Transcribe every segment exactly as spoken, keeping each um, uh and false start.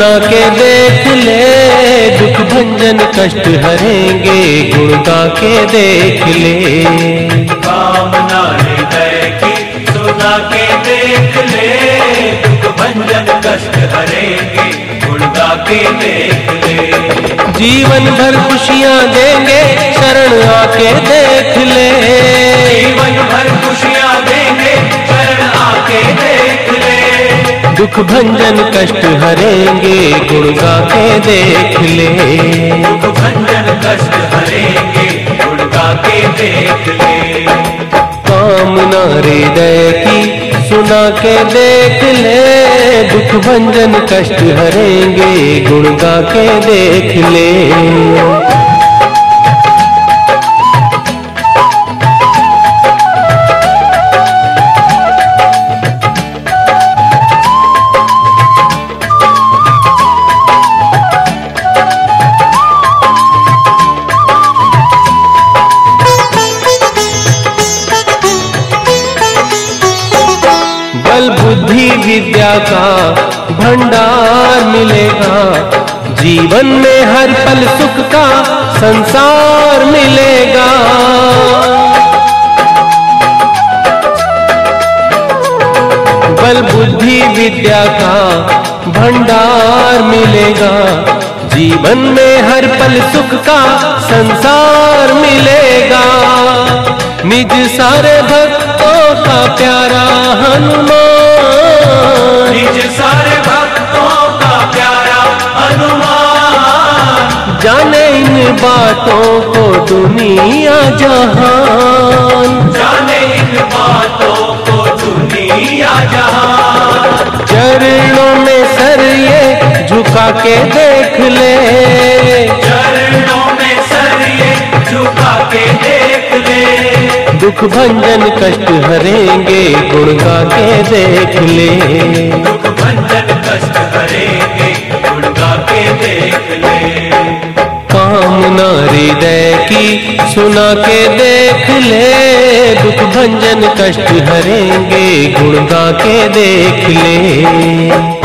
सुना के देख ले, दुख भंजन कष्ट हरेंगे, गुण गा के देख ले। कामना हृदय की सुना के देख ले, दुख भंजन कष्ट हरेंगे, गुण गा के देख ले। जीवन भर खुशियाँ देंगे, शरण आके देख ले। जीवन भर खुशियाँ देंगे, शरण आके देख ले। दुख भंजन कष्ट हरेंगे, गुण गा के देख ले। दुख भंजन कष्ट हरेंगे, गुण गा के देख ले। कामना हृदय की सुना के देख ले, दुख भंजन कष्ट हरेंगे, गुण गा के देख ले। बल बुद्धि विद्या का भंडार मिलेगा, जीवन में हर पल सुख का संसार मिलेगा। बल बुद्धि विद्या का भंडार मिलेगा, जीवन में हर पल सुख का संसार मिलेगा। निज सारे भक्तों का प्यारा हनुमान, निज सारे भक्तों का प्यारा हनुमान। जाने इन बातों को दुनिया जहान, जाने इन बातों को दुनिया जहान। चरणों में सर ये झुका के देख ले, चरणों में सर ये झुका के देख ले। दुख भंजन कष्ट हरेंगे, गुण गा के देख ले। दुख भंजन कष्ट हरेंगे, गुण गा के देख ले। कामना हृदय की सुना के देख ले, दुख भंजन कष्ट हरेंगे, गुण गा के देख ले।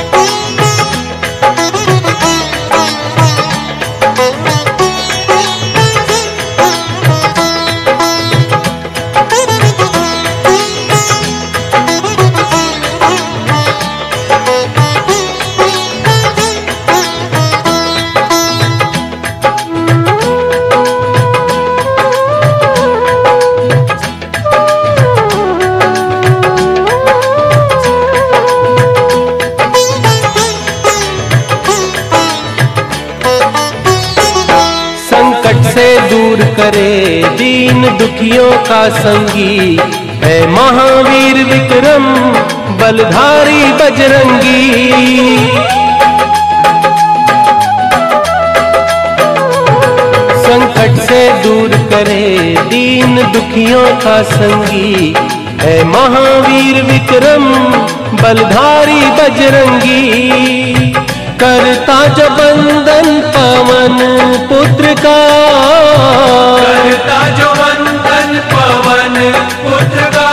संकट से दूर करे दीन दुखियों का संगी, है महावीर विक्रम बलधारी बजरंगी। संकट से दूर करे दीन दुखियों का संगी, है महावीर विक्रम बलधारी बजरंगी। करता जो बंदन पवन पुत्र का, करता जो बंदन पवन पुत्र का।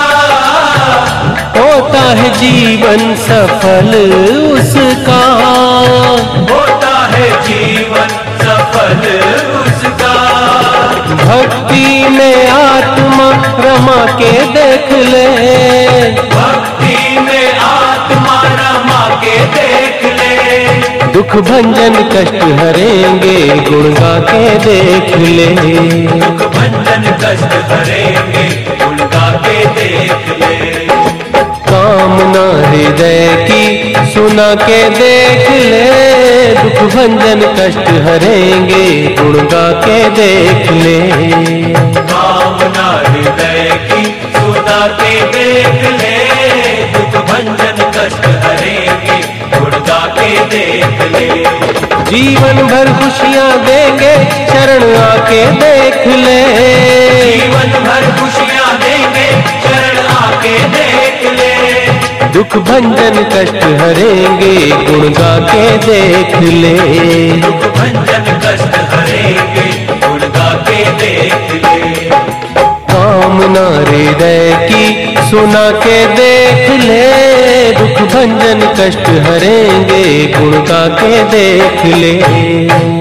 होता है जीवन सफल उसका, होता है जीवन सफल उसका। भक्ति में आत्मा रमा के देख ले, भक्ति में आत्मा रमा के देख ले। दुख भंजन कष्ट हरेंगे, गुण गा के देख ले। दुख भंजन कष्ट हरेंगे, गुण गा के देख ले। कामना हृदय की सुना के देख ले, दुख भंजन कष्ट हरेंगे, गुण गा के देख ले। कामना हृदय की सुना के देख ले, दुख भंजन कष्ट हरेंगे, गुण गा के देख ले। जीवन भर खुशियाँ देंगे, शरण आके देख ले। जीवन भर खुशियाँ देंगे, शरण आके देख ले। दुख भंजन कष्ट हरेंगे, गुण गा के देख ले। दुख भंजन कष्ट हरेंगे, गुण गा के देख ले। कामना हृदय की सुना के देख ले, दुख दुख भंजन कष्ट हरेंगे, गुण गा के देख ले।